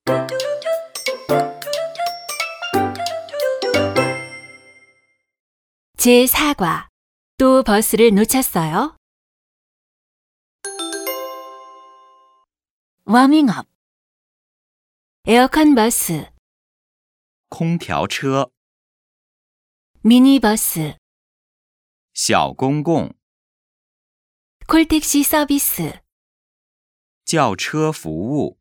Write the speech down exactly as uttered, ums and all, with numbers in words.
제사 과. 또 버스를 놓쳤어요. 워밍업. 에어컨 버스, 空调车、 미니버스, 小公共、 콜택시 서비스. 轿车服务。